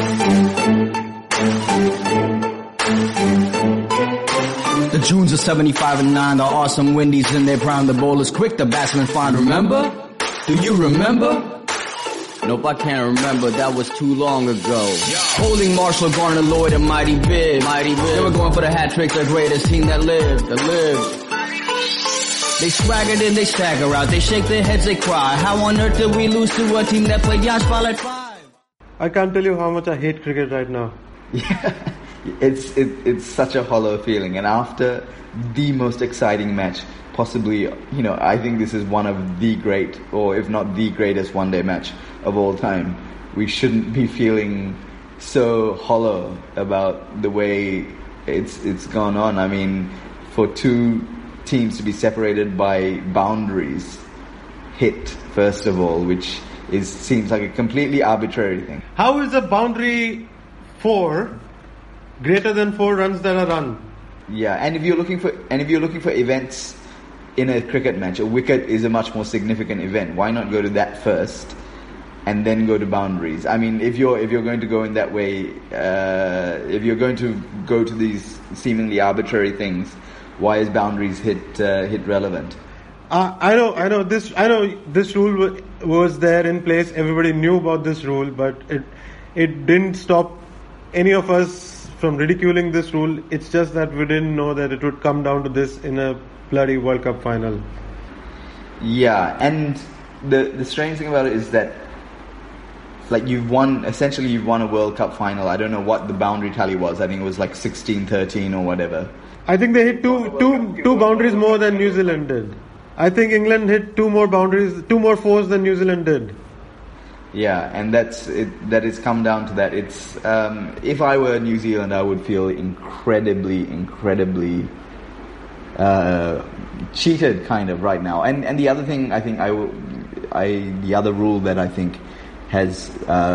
The Junes are 75 and 9, the awesome Windies in their prime, the bowlers quick, the batsmen fine. Remember? Do you remember? Nope, I can't remember, that was too long ago. Holding Marshall, Garner, Lloyd, and Mighty Viv. They were going for the hat trick, the greatest team that lived. They swaggered in, they stagger out, they shake their heads, they cry. How on earth did we lose to a team that played Yashpal at 5? I can't tell you how much I hate cricket right now. Yeah, it's such a hollow feeling. And after the most exciting match, possibly, I think this is one of the great, or if not the greatest one-day match of all time. We shouldn't be feeling so hollow about the way it's gone on. I mean, for two teams to be separated by boundaries hit, first of all, which seems like a completely arbitrary thing. How is a boundary 4 greater than 4 runs that are run? Yeah, and if you're looking for events in a cricket match, a wicket is a much more significant event. Why not go to that first and then go to boundaries? I mean, if you're going to go in that way, if you're going to go to these seemingly arbitrary things, why is boundaries hit relevant? I know this rule was there in place. Everybody knew about this rule, but it didn't stop any of us from ridiculing this rule. It's just that we didn't know that it would come down to this in a bloody World Cup final. Yeah, and the strange thing about it is that, like, you've won a World Cup final. I don't know what the boundary tally was. I think it was like 16-13 or whatever. I think they hit two boundaries more than New Zealand did. I think England hit 2 more fours than New Zealand did. Yeah, and that has come down to that. It's if I were New Zealand, I would feel incredibly cheated kind of right now. And the other thing I think the other rule that I think has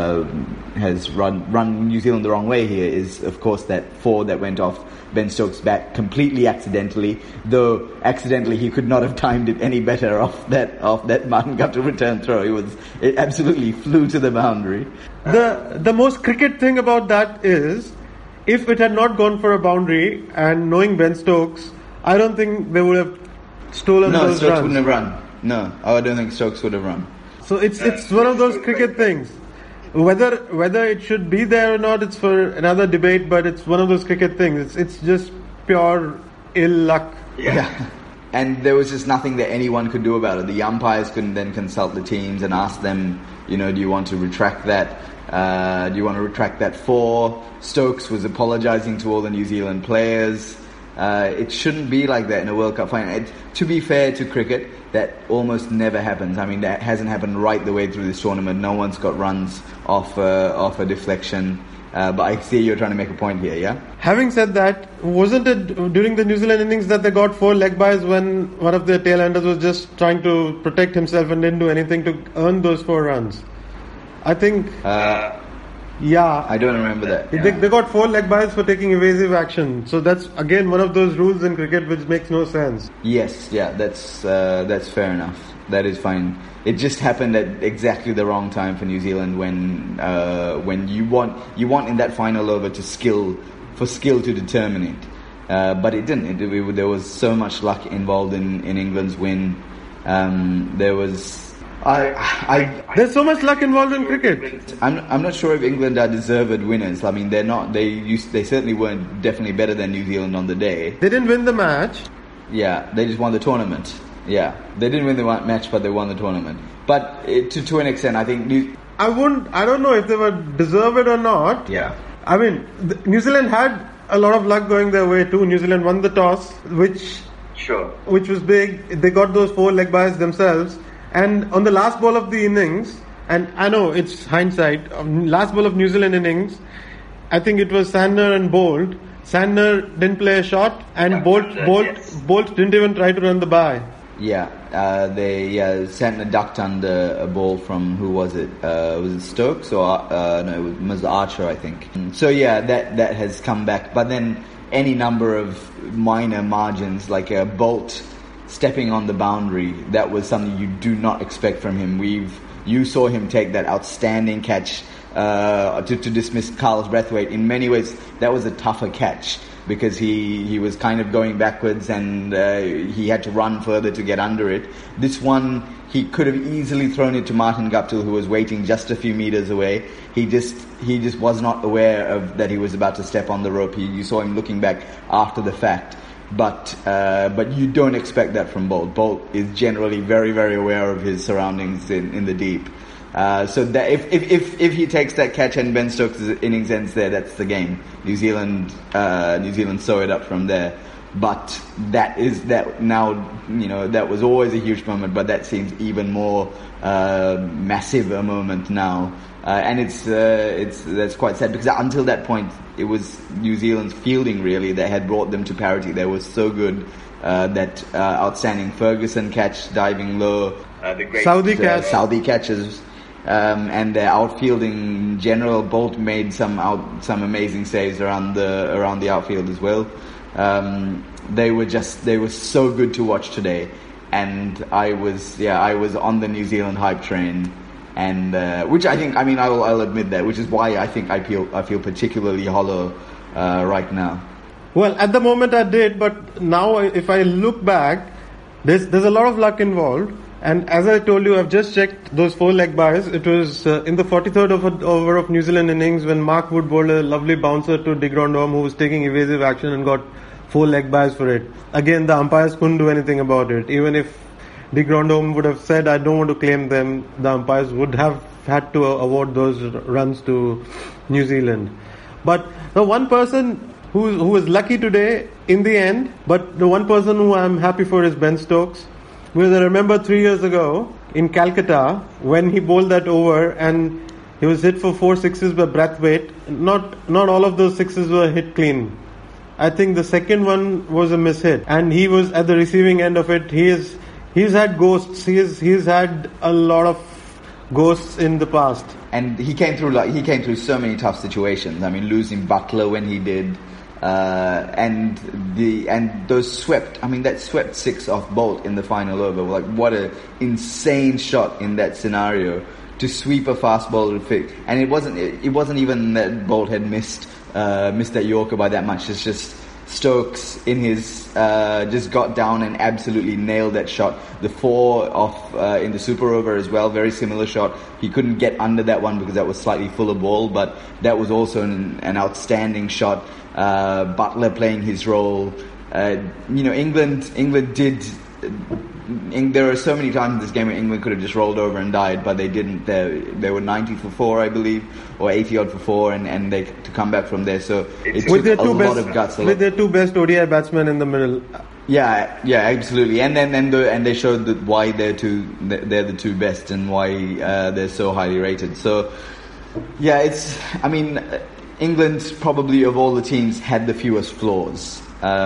run New Zealand the wrong way here is, of course, that 4 that went off Ben Stokes' bat completely accidentally, though accidentally he could not have timed it any better off that Martin Guptill return throw. It absolutely flew to the boundary. The most cricket thing about that is, if it had not gone for a boundary, and knowing Ben Stokes, I don't think they would have stolen those runs. No, Stokes wouldn't have run. No, I don't think Stokes would have run. So it's one of those cricket things. Whether it should be there or not, it's for another debate, but it's one of those cricket things. It's just pure ill luck. Yeah. And there was just nothing that anyone could do about it. The umpires couldn't then consult the teams and ask them, do you want to retract that? Do you want to retract that 4? Stokes was apologising to all the New Zealand players. It shouldn't be like that in a World Cup final. To be fair to cricket, that almost never happens. I mean, that hasn't happened right the way through this tournament. No one's got runs off a deflection. But I see you're trying to make a point here, yeah? Having said that, wasn't it during the New Zealand innings that they got 4 leg byes when one of their tail-enders was just trying to protect himself and didn't do anything to earn those 4 runs? I think... Yeah. I don't remember that. They got 4 leg byes for taking evasive action. So that's, again, one of those rules in cricket which makes no sense. Yes, yeah, that's fair enough. That is fine. It just happened at exactly the wrong time for New Zealand when you want in that final over to skill to determine it. But it didn't. There was so much luck involved in England's win. There was... There's so much luck involved in cricket. I'm not sure if England are deserved winners. I mean, they're not. They certainly weren't definitely better than New Zealand on the day. They didn't win the match. Yeah, they just won the tournament. Yeah, they didn't win the match, but they won the tournament. But to an extent, I think I don't know if they were deserved or not. Yeah. I mean, New Zealand had a lot of luck going their way too. New Zealand won the toss, which was big. They got those 4 leg byes themselves. And on the last ball of the innings, and I know it's hindsight, last ball of New Zealand innings, I think it was Sandner and Bolt. Sandner didn't play a shot, and Bolt didn't even try to run the bye. Yeah, Sandner ducked under a ball from, who was it? Was it Stokes or no? It was Archer, I think. So yeah, that has come back. But then any number of minor margins, like a Bolt stepping on the boundary, that was something you do not expect from him. You saw him take that outstanding catch to dismiss Carlos Brathwaite. In many ways, that was a tougher catch because he was kind of going backwards and he had to run further to get under it. This one, he could have easily thrown it to Martin Guptill, who was waiting just a few meters away. He just was not aware of that he was about to step on the rope. You saw him looking back after the fact. But you don't expect that from Bolt. Bolt is generally very, very aware of his surroundings in the deep. So that if he takes that catch and Ben Stokes' innings ends there, that's the game. New Zealand sew it up from there. But that was always a huge moment, but that seems even more massive a moment now. And that's quite sad because until that point it was New Zealand's fielding really that had brought them to parity. They were so good, that outstanding Ferguson catch diving low, the great Saudi catches, and their outfielding in general. Bolt made some amazing saves around the outfield as well. They were so good to watch today, and I was on the New Zealand hype train. And which I think, I'll admit that, which is why I think I feel particularly hollow right now. Well, at the moment I did, but now if I look back, there's a lot of luck involved. And as I told you, I've just checked those 4 leg byes. It was in the 43rd over of New Zealand innings when Mark Wood bowled a lovely bouncer to de Grandhomme, who was taking evasive action and got 4 leg byes for it. Again, the umpires couldn't do anything about it. Even if de Grandhomme would have said, I don't want to claim them, the umpires would have had to award those runs to New Zealand. But the one person who was lucky today in the end, but the one person who I'm happy for is Ben Stokes. Because I remember 3 years ago in Calcutta when he bowled that over and he was hit for 4 sixes by Brathwaite. Not all of those sixes were hit clean. I think the second one was a mishit, and he was at the receiving end of it. He's had ghosts. He's had a lot of ghosts in the past. And he came through so many tough situations. Losing Butler when he did, and those swept. that swept 6 off Bolt in the final over. Like, what a insane shot in that scenario to sweep a fast bowler. And it wasn't even that Bolt had missed that Yorker by that much. It's just Stokes in his just got down and absolutely nailed that shot. The 4 off in the super over as well, very similar shot. He couldn't get under that one because that was slightly fuller ball, but that was also an outstanding shot. Butler playing his role. England did. There are so many times in this game where England could have just rolled over and died, but they didn't. They were 90 for 4, I believe, or 80 odd for 4, and they to come back from there. So it took a lot of guts. With their 2 best ODI batsmen in the middle. Yeah, absolutely. And they showed that why they're the 2 best and why they're so highly rated. So yeah, England probably of all the teams had the fewest flaws.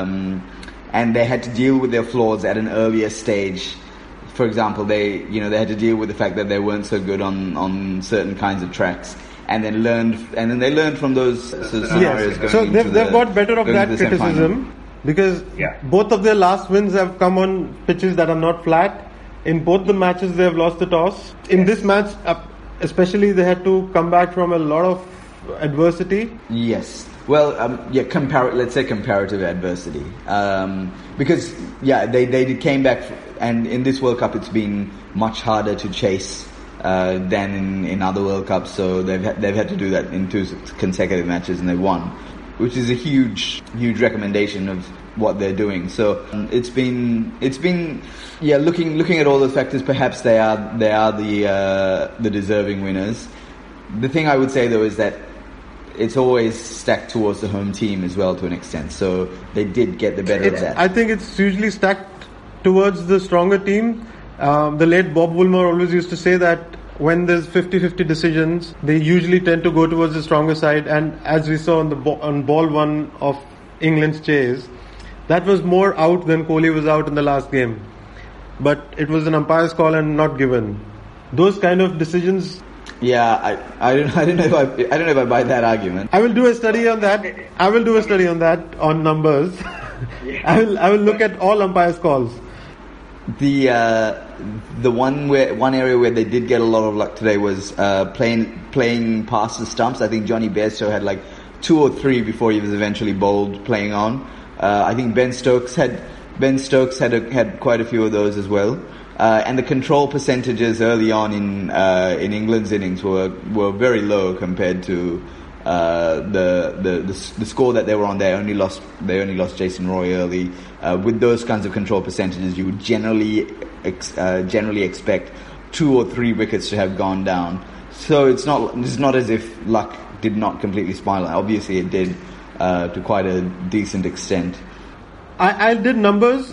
And they had to deal with their flaws at an earlier stage. For example, they had to deal with the fact that they weren't so good on certain kinds of tracks, and then they learned from those scenarios. Yes. So they've got better of that criticism because both of their last wins have come on pitches that are not flat. In both the matches, they have lost the toss. In this match, especially, they had to come back from a lot of adversity. Yes. Well, let's say comparative adversity. Because, they came back, and in this World Cup it's been much harder to chase than in other World Cups, so they've had to do that in 2 consecutive matches, and they won, which is a huge recommendation of what they're doing. So it's been looking at all those factors, perhaps they are the deserving winners. The thing I would say though is that it's always stacked towards the home team as well to an extent. So they did get the better of that. I think it's usually stacked towards the stronger team. The late Bob Woolmer always used to say that when there's 50-50 decisions, they usually tend to go towards the stronger side. And as we saw on ball 1 of England's chase, that was more out than Kohli was out in the last game. But it was an umpire's call and not given. Those kind of decisions. Yeah, I don't know if I buy that argument. I will do a study on that. On numbers. I will look at all umpires' calls. The one area where they did get a lot of luck today was playing past the stumps. I think Johnny Bairstow had like 2 or 3 before he was eventually bowled playing on. I think Ben Stokes had quite a few of those as well. And the control percentages early on in England's innings were very low compared to the score that they were on. They only lost Jason Roy early. With those kinds of control percentages, you would generally expect 2 or 3 wickets to have gone down. So it's not as if luck did not completely smile. Obviously, it did to quite a decent extent. I did numbers.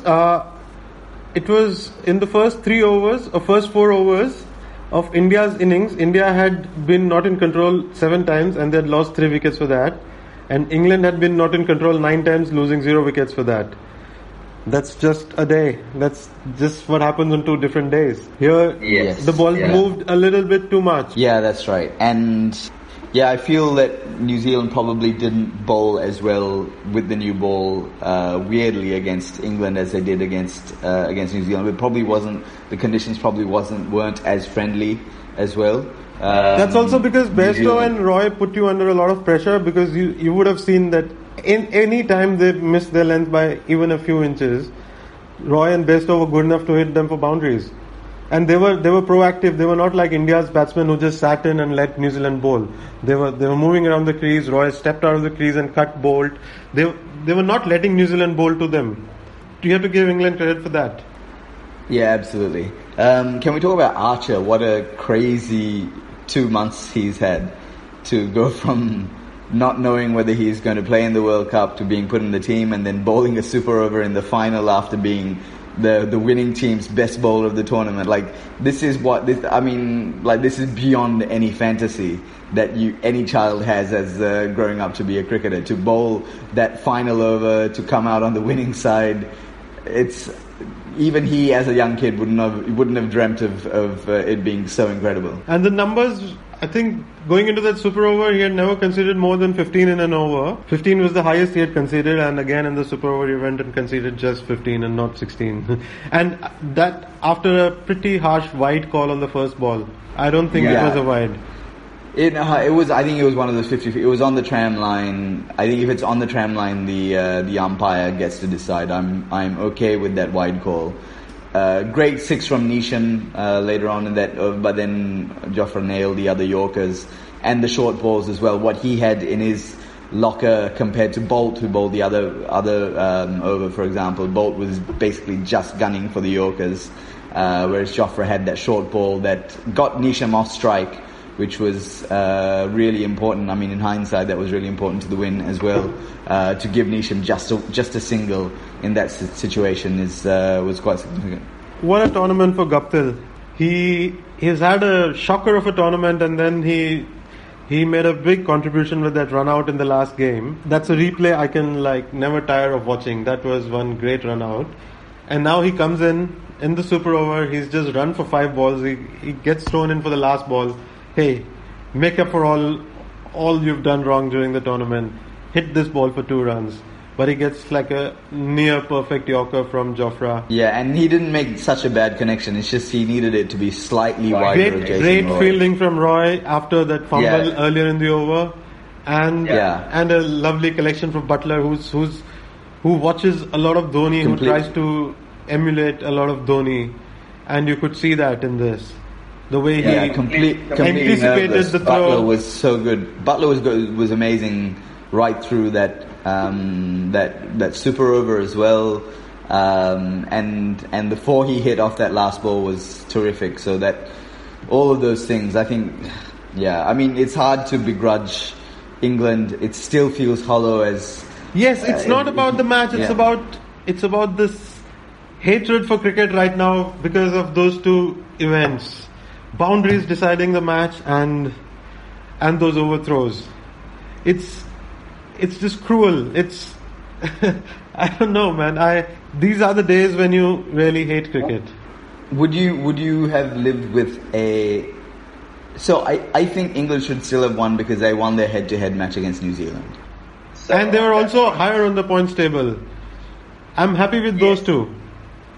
It was in the first 4 overs of India's innings. India had been not in control 7 times and they had lost 3 wickets for that. And England had been not in control 9 times, losing 0 wickets for that. That's just a day. That's just what happens on 2 different days. Here, the ball moved a little bit too much. Yeah, that's right. And yeah, I feel that New Zealand probably didn't bowl as well with the new ball, weirdly, against England as they did against New Zealand. It probably wasn't. The conditions probably weren't as friendly as well. That's also because Bairstow and Roy put you under a lot of pressure, because you would have seen that in any time they missed their length by even a few inches, Roy and Bairstow were good enough to hit them for boundaries. And they were proactive. They were not like India's batsmen who just sat in and let New Zealand bowl. They were moving around the crease. Roy stepped out of the crease and cut bowled. They were not letting New Zealand bowl to them. You have to give England credit for that. Yeah, absolutely. Can we talk about Archer? What a crazy 2 months he's had to go from not knowing whether he's going to play in the World Cup to being put in the team and then bowling a super over in the final after being the winning team's best bowler of the tournament. Like, this is beyond any fantasy that any child has as growing up to be a cricketer. To bowl that final over, to come out on the winning side, it's even he as a young kid wouldn't have dreamt of it being so incredible. And the numbers, I think, going into that super over, he had never conceded more than 15 in an over. 15 was the highest he had conceded, and again in the super over he went and conceded just 15 and not 16. And that after a pretty harsh wide call on the first ball. I don't think it was a wide. It was. I think it was one of those 50. It was on the tram line. I think if it's on the tram line, the umpire gets to decide. I'm okay with that wide call. Great 6 from Neesham later on in that, but then Jofra nailed the other Yorkers and the short balls as well. What he had in his locker compared to Bolt, who bowled the other over, for example. Bolt was basically just gunning for the Yorkers, whereas Jofra had that short ball that got Neesham off strike, which was really important. I mean, in hindsight, that was really important to the win as well. To give Neesham just a single in that situation was quite significant. What a tournament for Guptill. He's had a shocker of a tournament, and then he made a big contribution with that run out in the last game. That's a replay I can never tire of watching. That was one great run out. And now he comes in the super over. He's just run for 5 balls. He gets thrown in for the last ball. Hey, make up for all you've done wrong during the tournament. Hit this ball for 2 runs. But he gets like a near perfect Yorker from Jofra. Yeah, and he didn't make such a bad connection. It's just he needed it to be slightly wider of Jason Great Roy. Fielding from Roy after that fumble earlier in the over. And a lovely collection from Butler who watches a lot of Dhoni, who tries to emulate a lot of Dhoni. And you could see that in this. The way he anticipated the throw. Butler was so good. Butler was amazing right through that super over as well. And the 4 he hit off that last ball was terrific. So that all of those things, I think, I mean, it's hard to begrudge England. It still feels hollow as. Yes, it's not about the match. It's about this hatred for cricket right now because of those 2 events. Boundaries deciding the match and those overthrows. It's just cruel. It's I don't know, man. These are the days when you really hate cricket. Would you have lived with a? So I think England should still have won because they won their head-to-head match against New Zealand, and they were also higher on the points table. I'm happy with those 2.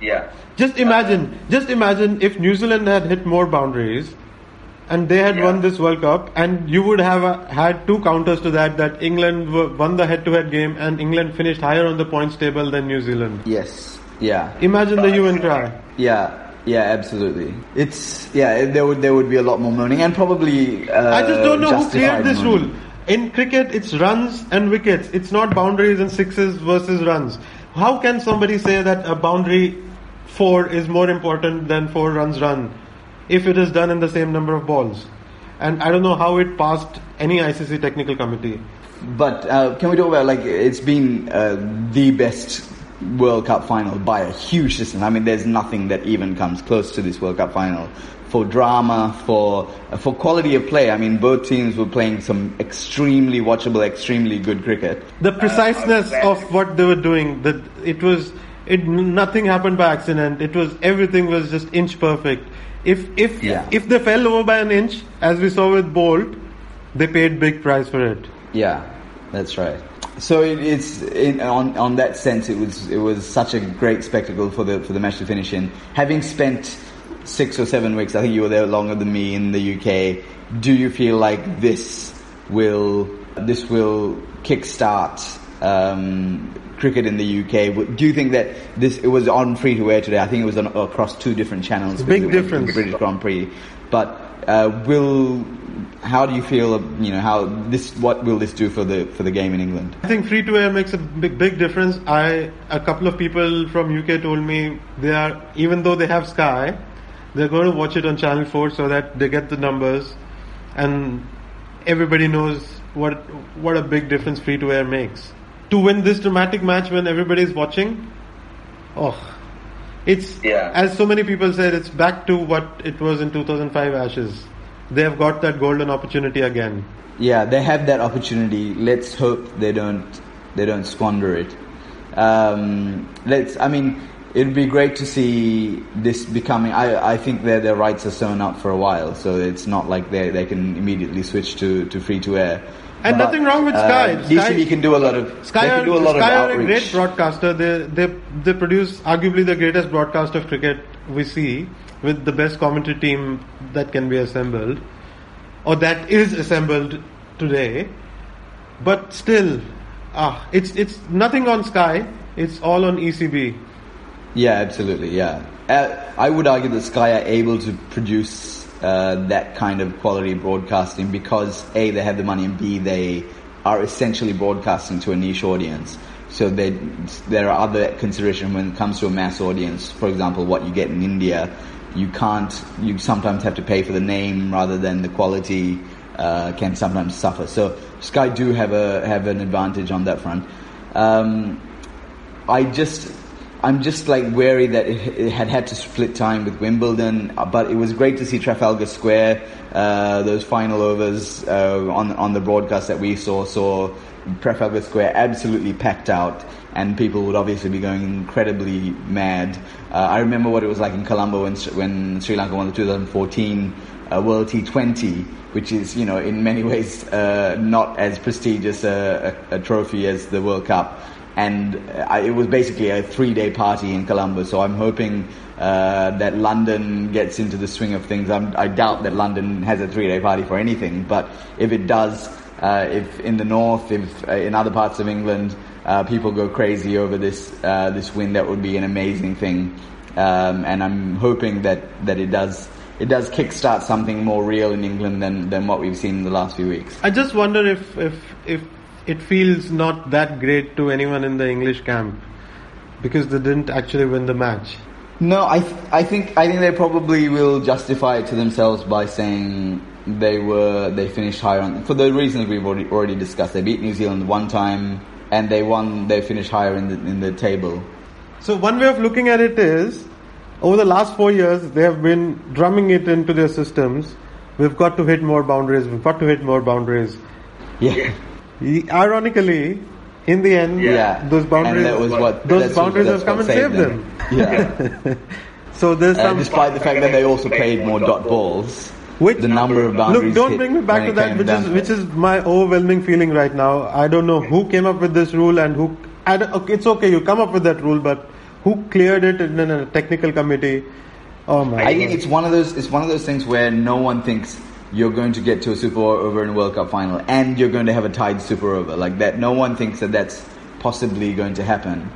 Yeah. Just imagine if New Zealand had hit more boundaries and they had won this World Cup, and you would have had two counters to that England won the head-to-head game and England finished higher on the points table than New Zealand. Yes. Yeah. Imagine the hue and cry. Yeah, absolutely. There would be a lot more moaning and probably I just don't know who cleared this moaning. rule. In cricket, it's runs and wickets. It's not boundaries and sixes versus runs. How can somebody say that a boundary 4 is more important than 4 runs run if it is done in the same number of balls? And I don't know how it passed any ICC technical committee. But can we talk about, like, it's been the best World Cup final by a huge distance. I mean, there's nothing that even comes close to this World Cup final. For drama, for quality of play. I mean, both teams were playing some extremely watchable, extremely good cricket. The preciseness of what they were doing, nothing happened by accident. Everything was just inch perfect. If they fell over by an inch, as we saw with Bolt, they paid big price for it. Yeah, that's right. So on that sense, it was such a great spectacle for the match to finish in. Having spent 6 or 7 weeks, I think you were there longer than me in the UK. Do you feel like this will kickstart cricket in the UK? Do you think that it was on free to air today? I think it was across 2 different channels. Big difference. The British Grand Prix, but how do you feel? What will this do for the game in England? I think free to air makes a big difference. A couple of people from UK told me even though they have Sky, they're going to watch it on Channel 4 so that they get the numbers, and everybody knows what a big difference free to air makes. To win this dramatic match when everybody's watching, as so many people said, it's back to what it was in 2005 Ashes. They have got that golden opportunity again. Yeah, they have that opportunity. Let's hope they don't squander it. It'd be great to see this becoming. I think their rights are sewn up for a while, so it's not like they can immediately switch to free to air. And nothing wrong with Sky. DCB can do a lot of. Sky of outreach. are a great broadcaster. They produce arguably the greatest broadcast of cricket we see, with the best commentary team that can be assembled, or that is assembled today. But still, it's nothing on Sky. It's all on ECB. Yeah, absolutely. Yeah, I would argue that Sky are able to produce that kind of quality broadcasting because A, they have the money, and B, they are essentially broadcasting to a niche audience. So there are other considerations when it comes to a mass audience. For example, what you get in India, you sometimes have to pay for the name rather than the quality can sometimes suffer. So Sky do have an advantage on that front. I'm just like wary that it had to split time with Wimbledon, but it was great to see Trafalgar Square, those final overs on the broadcast that we saw Trafalgar Square absolutely packed out, and people would obviously be going incredibly mad. I remember what it was like in Colombo when Sri Lanka won the 2014 World T20, which is, in many ways not as prestigious a trophy as the World Cup. And it was basically a 3-day party in Colombo. So I'm hoping that London gets into the swing of things. I doubt that London has a 3-day party for anything. But if it does, if in the north, if in other parts of England, people go crazy over this win, that would be an amazing thing. And I'm hoping that it does kickstart something more real in England than what we've seen in the last few weeks. I just wonder if it feels not that great to anyone in the English camp because they didn't actually win the match. No, I think they probably will justify it to themselves by saying they finished higher for the reasons we've already discussed. They beat New Zealand one time and they finished higher in the table. So one way of looking at it is, over the last 4 years, they have been drumming it into their systems. We've got to hit more boundaries. Yeah. Ironically, in the end, those boundaries have come and saved them. Yeah. So there's despite the fact that they also played more dot balls, the number of boundaries. Look, don't bring me back to that, which is my overwhelming feeling right now. I don't know who came up with this rule and who. It's okay, you come up with that rule, but Who cleared it in a technical committee? Oh my! I think it's one of those things where no one thinks you're going to get to a super over in a World Cup final and you're going to have a tied super over like that. No one thinks that that's possibly going to happen.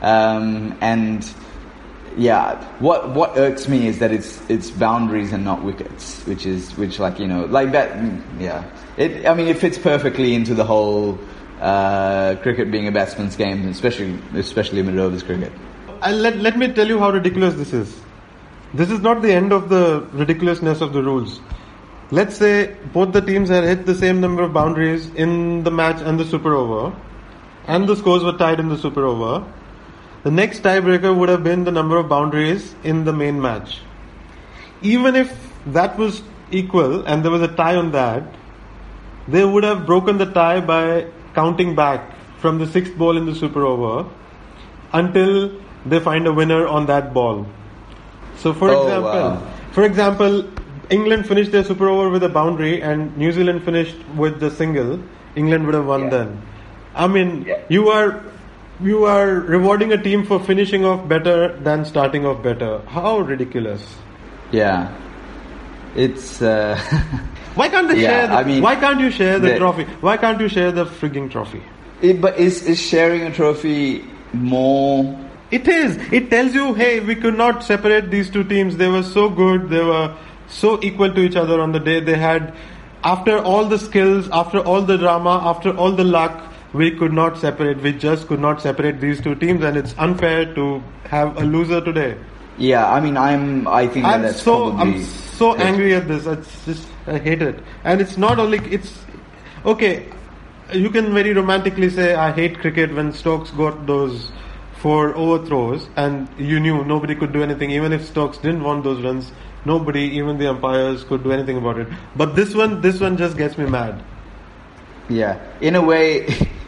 And yeah, what irks me is that it's boundaries and not wickets, which like, you know, like that. Yeah, it fits perfectly into the whole cricket being a batsman's game, especially mid-overs cricket. Let me tell you how ridiculous this is. This is not the end of the ridiculousness of the rules. Let's say both the teams had hit the same number of boundaries in the match and the super over, and the scores were tied in the super over. The next tiebreaker would have been the number of boundaries in the main match. Even if that was equal and there was a tie on that, they would have broken the tie by counting back from the sixth ball in the super over until they find a winner on that ball. So for example, England finished their super over with a boundary and New Zealand finished with the single. England would have won then. I mean, you are rewarding a team for finishing off better than starting off better. How ridiculous! Yeah, it's. Why can't they share? Why can't you share the trophy? Why can't you share the frigging trophy? But is sharing a trophy more? It is. It tells you, hey, we could not separate these two teams. They were so good. They were so equal to each other on the day. They had, after all the skills, after all the drama, after all the luck, we could not separate. We just could not separate these two teams, and it's unfair to have a loser today. Yeah, I mean, I'm so angry at this. I hate it. And it's not only, it's okay. You can very romantically say, I hate cricket when Stokes got those 4 overthrows, and you knew nobody could do anything. Even if Stokes didn't want those runs, nobody, even the umpires, could do anything about it. But this one just gets me mad. Yeah, in a way,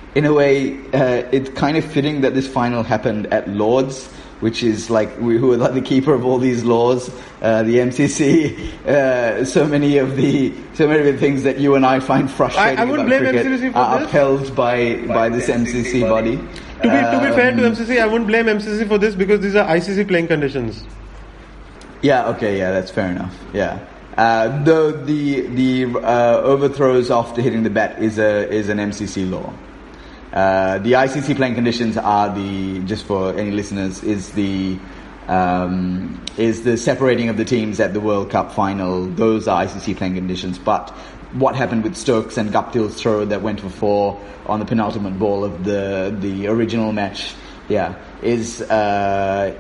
it's kind of fitting that this final happened at Lords, which is like who are like the keeper of all these laws, the MCC. So many of the things that you and I find frustrating I wouldn't blame cricket MCC for are this. upheld by this MCC body. To be fair to MCC, I wouldn't blame MCC for this because these are ICC playing conditions. Yeah. Okay. Yeah. That's fair enough. Yeah. Though the overthrows after hitting the bat is an MCC law. The ICC playing conditions are just for any listeners, is the separating of the teams at the World Cup final. Those are ICC playing conditions. But what happened with Stokes and Guptill's throw that went for 4 on the penultimate ball of the original match, is an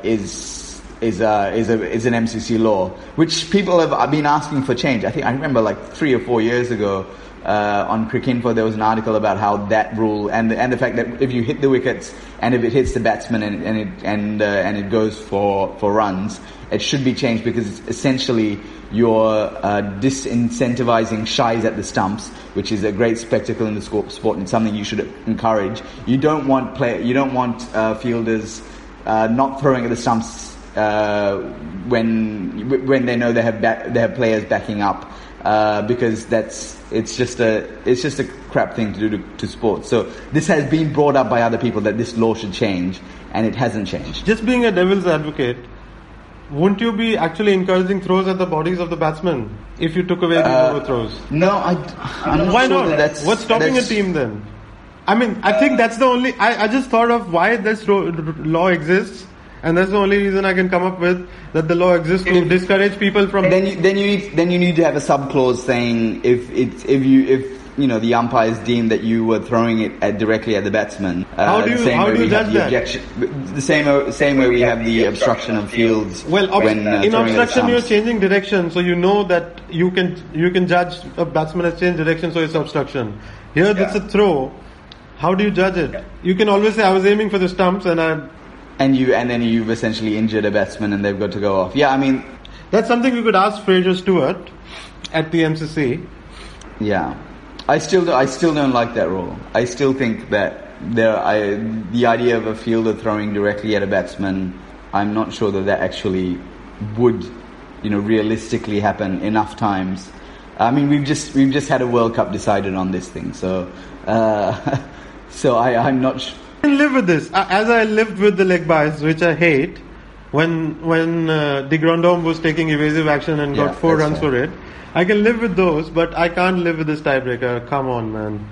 MCC law, which people have been asking for change. I remember like 3 or 4 years ago, on Cricinfo there was an article about how that rule and the fact that if you hit the wickets and if it hits the batsman and it goes for runs, it should be changed because essentially you're disincentivizing shies at the stumps, which is a great spectacle in the sport and something you should encourage. You don't want fielders not throwing at the stumps when they know they have players backing up, because it's just a crap thing to do to sport. So this has been brought up by other people that this law should change, and it hasn't changed. Just being a devil's advocate, wouldn't you be actually encouraging throws at the bodies of the batsmen if you took away these overthrows? No, I'm not. Why sure not? What's stopping a team then? I mean, I think that's the only. I just thought of why this law exists. And that's the only reason I can come up with, that the law exists to discourage people from. Then you need to have a sub clause saying if the umpires deem that you were throwing it directly at the batsman. How do you judge that? The same way we have the obstruction of fields. Well, in obstruction you're changing direction, so you know that you can judge a batsman has changed direction, so it's obstruction. Here that's a throw. How do you judge it? You can always say I was aiming for the stumps and then you've essentially injured a batsman and they've got to go off. Yeah, I mean, that's something we could ask Fraser Stewart at the MCC. Yeah, I still don't like that rule. I still think that the idea of a fielder throwing directly at a batsman, I'm not sure that actually would, realistically happen enough times. I mean, we've just had a World Cup decided on this thing, so I'm not. can live with this. As I lived with the leg bias, which I hate, when de Grandhomme was taking evasive action and got 4 runs for it, I can live with those, but I can't live with this tiebreaker. Come on, man.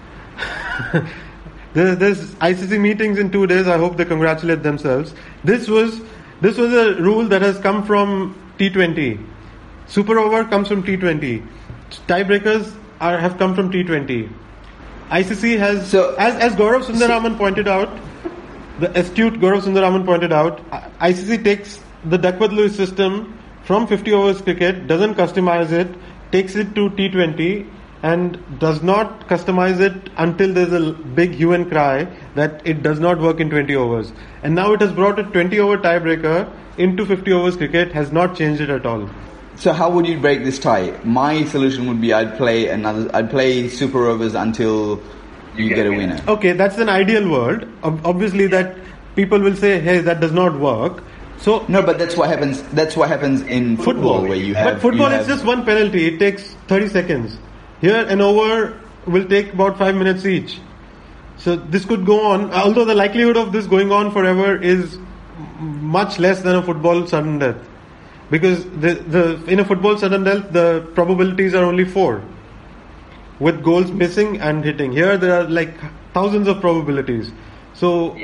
There's ICC meetings in 2 days. I hope they congratulate themselves. This was a rule that has come from T20. Super over comes from T20. Tiebreakers have come from T20. ICC has, as Gaurav Sundararaman pointed out, the astute Gaurav Sundararaman pointed out, ICC takes the Duckworth Lewis system from 50 overs cricket, doesn't customize it, takes it to T20 and does not customize it until there's a big hue and cry that it does not work in 20 overs. And now it has brought a 20 over tiebreaker into 50 overs cricket, has not changed it at all. So how would you break this tie? My solution would be I'd play super overs until you get a winner. Okay, that's an ideal world. Obviously that people will say, hey, that does not work. So no, but that's what happens. That's what happens in football, where you have. But football is just one penalty. It takes 30 seconds. Here, an over will take about 5 minutes each. So this could go on. Although the likelihood of this going on forever is much less than a football sudden death, because in a football sudden death the probabilities are only 4, with goals missing and hitting. Here there are like thousands of probabilities. So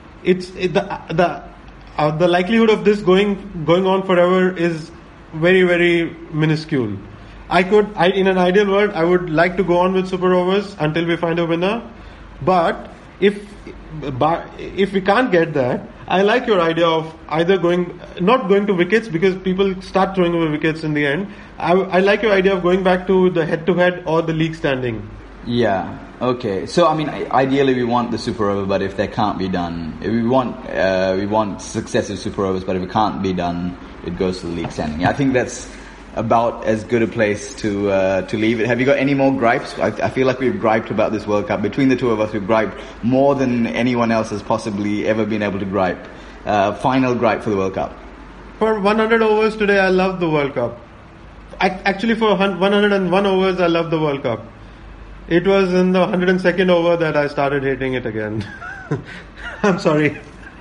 the likelihood of this going on forever is very, very minuscule. In an ideal world, I would like to go on with super overs until we find a winner. But if we can't get that, I like your idea of either not going to wickets, because people start throwing away wickets in the end. I like your idea of going back to the head-to-head or the league standing. Yeah. Okay. So I mean, ideally we want the super over, but if that can't be done, we want successive super overs, but if it can't be done, it goes to the league standing. I think that's about as good a place to leave it. Have you got any more gripes? I feel like we've griped about this World Cup. Between the two of us, we've griped more than anyone else has possibly ever been able to gripe. Final gripe for the World Cup. For 100 overs today, I love the World Cup. Actually, for 101 overs, I love the World Cup. It was in the 102nd over that I started hating it again. I'm sorry.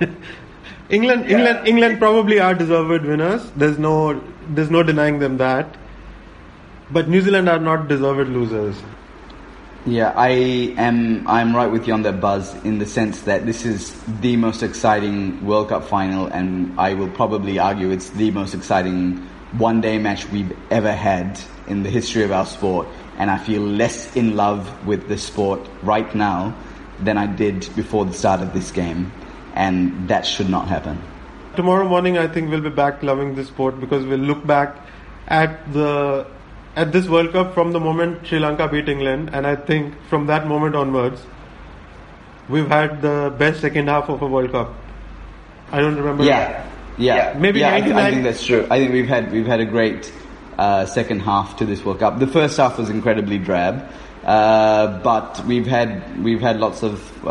England probably are deserved winners. There's no denying them that. But New Zealand are not deserved losers. Yeah, I'm right with you on that, Buzz, in the sense that this is the most exciting World Cup final, and I will probably argue it's the most exciting one-day match we've ever had in the history of our sport. And I feel less in love with the sport right now than I did before the start of this game. And that should not happen. Tomorrow morning, I think we'll be back loving this sport, because we'll look back at this World Cup from the moment Sri Lanka beat England, and I think from that moment onwards, we've had the best second half of a World Cup. I don't remember. Yeah. Maybe 99. I think that's true. I think we've had a great second half to this World Cup. The first half was incredibly drab, but we've had lots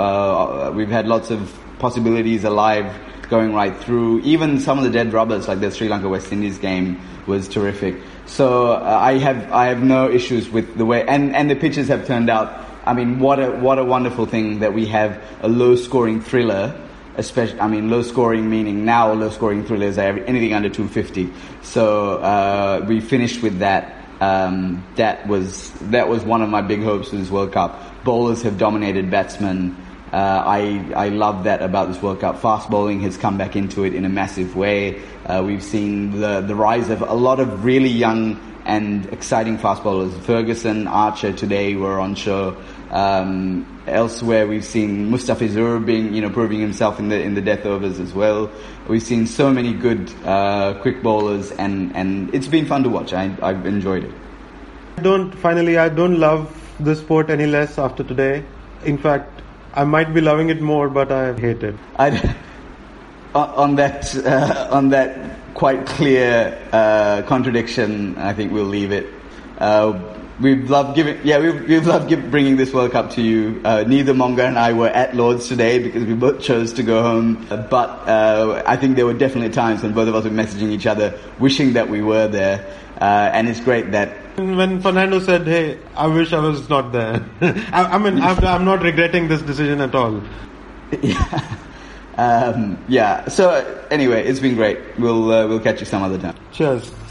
of possibilities alive going right through. Even some of the dead rubbers, like the Sri Lanka West Indies game, was terrific. So I have no issues with the way, and the pitches have turned out. I mean, what a wonderful thing that we have a low scoring thriller. Especially, I mean, low scoring meaning now low scoring thrillers are anything under 250. So we finished with that. That was one of my big hopes for this World Cup. Bowlers have dominated batsmen. I love that about this World Cup. Fast bowling has come back into it in a massive way. We've seen the rise of a lot of really young and exciting fast bowlers. Ferguson, Archer today were on show. Elsewhere, we've seen Mustafizur proving himself in the death overs as well. We've seen so many good quick bowlers, and it's been fun to watch. I've enjoyed it. I don't love the sport any less after today. In fact, I might be loving it more, but I hate it. On that quite clear contradiction, I think we'll leave it. We've loved bringing this World Cup to you. Neither Monga and I were at Lord's today because we both chose to go home. But I think there were definitely times when both of us were messaging each other, wishing that we were there. And it's great that when Fernando said, "Hey, I wish I was not there," I'm not regretting this decision at all. Yeah. So anyway, it's been great. We'll catch you some other time. Cheers.